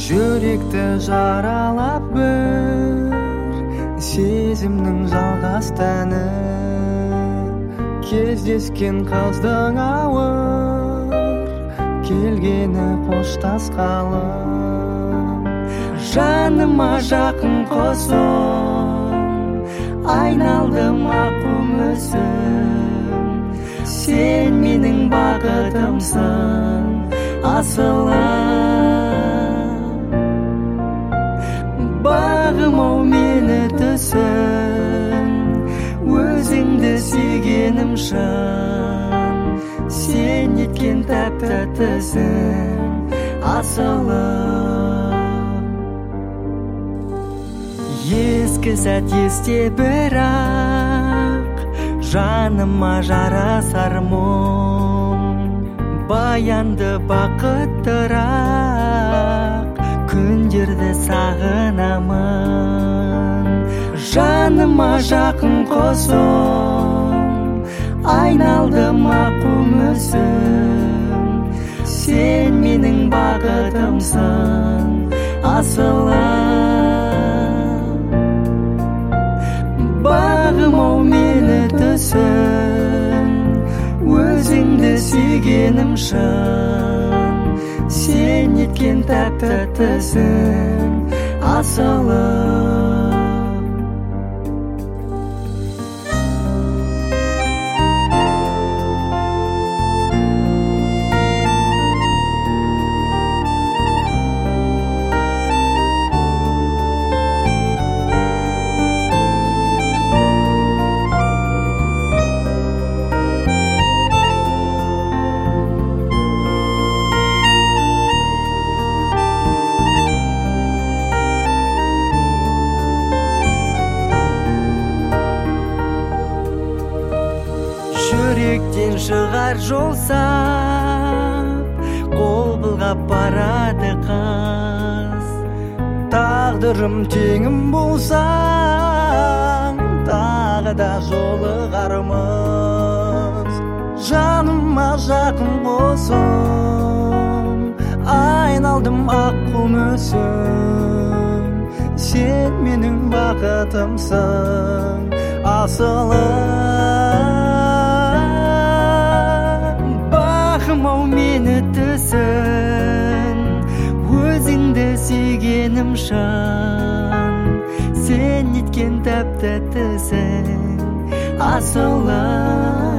жүректі жаралап бір сезімнің жалғас тәні, кездескен қыздың ауыр келгені қоштасқалы. Жаныма жақын қосың, айналдым ақ мүсін, сен менің бақытымсың асылым. Бағым-ау мені түсін, өзіңді сүйгенім шын, сен еткен тәп-тәттісің асылым. Ескі сәт есте бірақ, жаныма жарасар мұң, баянды бақыттырақ күндерді сағынамын. Жаныма жақын қосың, айналдым ақ мүсін, сен менің бақытымсың асылым. Бағым-ау мені түсін, өзіңді сүйгенім шын, сен еткен тәп-тәттісің асылым. Жүректен шығар жол сап, қол былғап барады қыз. Тағдырым теңім болсаң, тағы да жолығармыз. Жаныма жақын болсын, айналдым ақ мүсін, сен менің бақытымсың асылым. Бағым-ау мені түсін, өзіңді сүйгенім шын, сен еткен тәп-тәттісің асылым.